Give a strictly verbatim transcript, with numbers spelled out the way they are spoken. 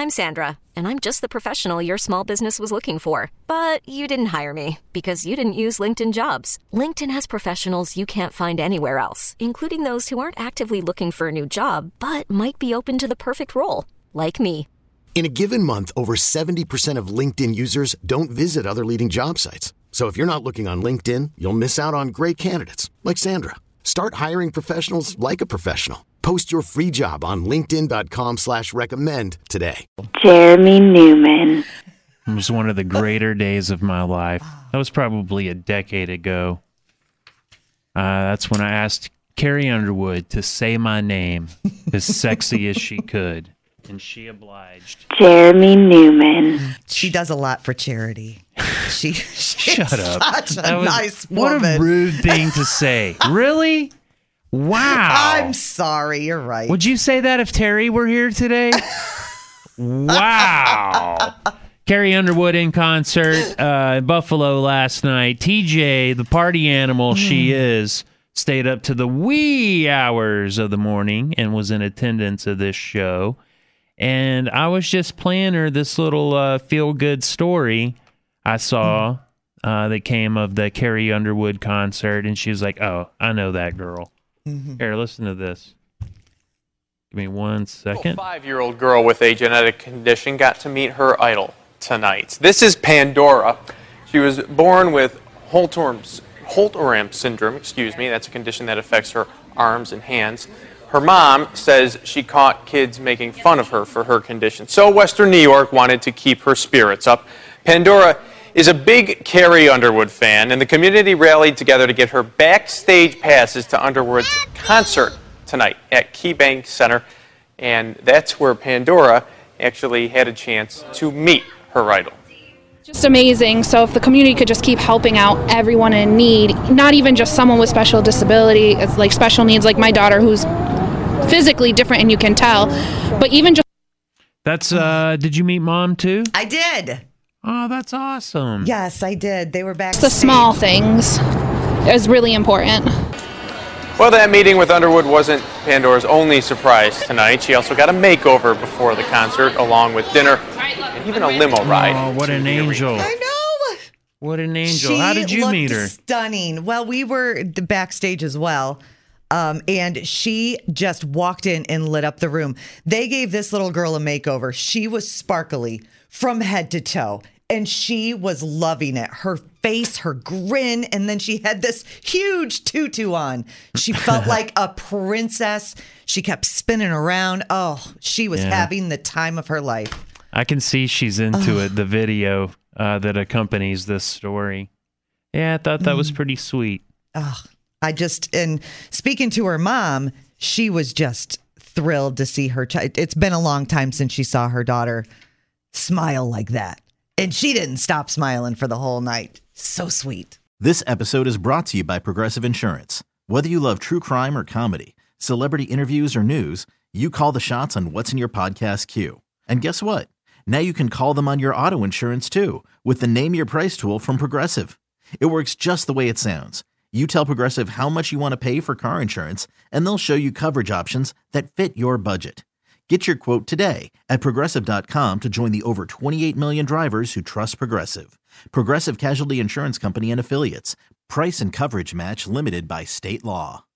I'm Sandra, and I'm just the professional your small business was looking for. But you didn't hire me because you didn't use LinkedIn Jobs. LinkedIn has professionals you can't find anywhere else, including those who aren't actively looking for a new job, but might be open to the perfect role, like me. In a given month, over seventy percent of LinkedIn users don't visit other leading job sites. So if you're not looking on LinkedIn, you'll miss out on great candidates like Sandra. Start hiring professionals like a professional. Post your free job on linkedin.com slash recommend today. Jeremy Newman. It was one of the greater days of my life. That was probably a decade ago. Uh, that's when I asked Carrie Underwood to say my name as sexy as she could. And she obliged. Jeremy Newman. She does a lot for charity. She, she's Shut up. Such a That was, nice what woman. a rude thing to say. Really? Wow. I'm sorry. You're right. Would you say that if Terry were here today? Wow. Carrie Underwood in concert uh, in Buffalo last night. T J, the party animal she is, stayed up to the wee hours of the morning and was in attendance of this show. And I was just playing her this little uh, feel-good story I saw uh, that came of the Carrie Underwood concert, and she was like, oh, I know that girl. Mm-hmm. Here, listen to this. Give me one second. A five-year-old girl with a genetic condition got to meet her idol tonight. This is Pandora. She was born with Holt-Oram Holt-Oram syndrome, excuse me. That's a condition that affects her arms and hands. Her mom says she caught kids making fun of her for her condition. So Western New York wanted to keep her spirits up. Pandora is a big Carrie Underwood fan, and the community rallied together to get her backstage passes to Underwood's concert tonight at KeyBank Center. And that's where Pandora actually had a chance to meet her idol. Just amazing. So if the community could just keep helping out everyone in need, not even just someone with special disability, it's like special needs like my daughter who's physically different and you can tell, but even just... That's, uh, did you meet Mom too? I did. Oh, that's awesome. Yes, I did. They were back. The small things is really important. Well, that meeting with Underwood wasn't Pandora's only surprise tonight. She also got a makeover before the concert, along with dinner and even a limo ride. Oh, what an angel. I know. What an angel. She How did you looked meet her? Stunning. Well, we were the backstage as well. Um, and she just walked in and lit up the room. They gave this little girl a makeover. She was sparkly from head to toe. And she was loving it. Her face, her grin, and then she had this huge tutu on. She felt like a princess. She kept spinning around. Oh, she was Yeah. having the time of her life. I can see she's into it, the video uh, that accompanies this story. Yeah, I thought that was pretty sweet. Oh, I just, and speaking to her mom, she was just thrilled to see her child. It's been a long time since she saw her daughter smile like that. And she didn't stop smiling for the whole night. So sweet. This episode is brought to you by Progressive Insurance. Whether you love true crime or comedy, celebrity interviews or news, you call the shots on what's in your podcast queue. And guess what? Now you can call them on your auto insurance too with the Name Your Price tool from Progressive. It works just the way it sounds. You tell Progressive how much you want to pay for car insurance, and they'll show you coverage options that fit your budget. Get your quote today at Progressive dot com to join the over twenty-eight million drivers who trust Progressive. Progressive Casualty Insurance Company and Affiliates. Price and coverage match limited by state law.